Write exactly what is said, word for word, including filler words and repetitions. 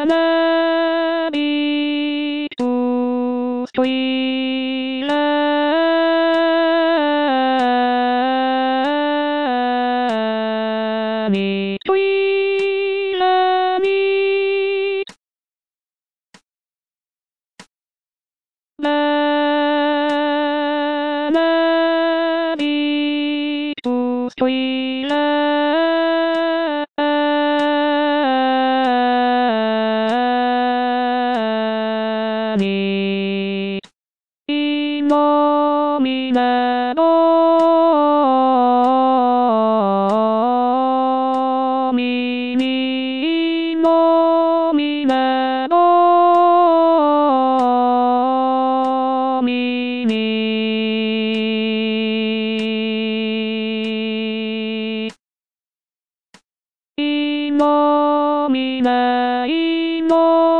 ラビとトイラビトイラビララビとトイラビいのみなのみみのみなのみみいのみないの